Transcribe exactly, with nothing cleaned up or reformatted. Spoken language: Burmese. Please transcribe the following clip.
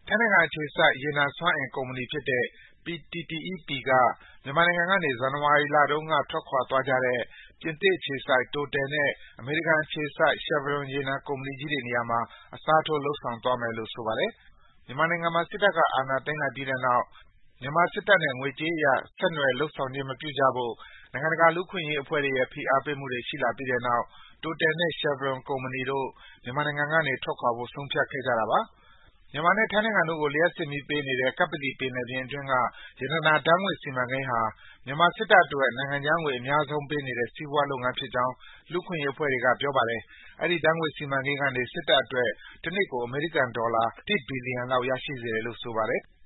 ထိုင်းနိုင်ငံအခြေစိုက် ရေနံစွမ်းအင်ကုမ္ပဏီဖြစ်တဲ့ ပီ တီ တီ အီ ပီ က မြန်မာနိုင်ငံကနေ ဇန်နဝါရီလတုန်းက ထွက်ခွာသွားကြတဲ့ ပြင်သစ်အခြေစိုက် Total နဲ့ အမေရိကန်အခြေစိုက် Chevron ရေနံကုမ္ပဏီကြီးတွေနေရာမှာ အစားထိုး လုပ်ဆောင်သွားမယ်လို့ ဆိုပါတယ်။ မြန်မာနိုင်ငံမှာ စစ်တပ်က အာဏာသိမ်းလိုက်ပြီးတဲ့နောက် မြန်မာစစ်တပ်နဲ့ ငွေကြေးအရ ဆက်နွယ် လုပ်ဆောင်ခြင်းမပြုကြဖို့ နိုင်ငံတကာ လူ့အခွင့်အရေးအဖွဲ့တွေရဲ့ ဖိအားပေးမှုတွေ ရှိလာပြီးတဲ့နောက် Total နဲ့ Chevron ကုမ္ပဏီတို့ မြန်မာနိုင်ငံကနေ ထွက်ခွာဖို့ ဆုံးဖြတ်ခဲ့ကြတာပါ။ မြန်မာနဲ့ ထိုင်းနိုင်ငံတို့ကို လျှပ်စစ်မီးပေးနေတဲ့ ကပ္ပလီပင်လယ်ပြင်အတွင်းက ရတနာဓါတ်ငွေ့စီမံကိန်းဟာ မြန်မာစစ်တပ်အတွက် နိုင်ငံခြားငွေ အများဆုံးပေးနေတဲ့ စီးပွားလုပ်ငန်းဖြစ်ကြောင်း လူ့အခွင့်အရေးအဖွဲ့တွေက ပြောပါတယ်။ အဲဒီ ဓါတ်ငွေ့စီမံကိန်းကနေ စစ်တပ်အတွက် တနှစ်ကို အမေရိကန်ဒေါ်လာ တစ်ဘီလီယံလောက် ရရှိစေတယ်လို့ ဆိုပါတယ်။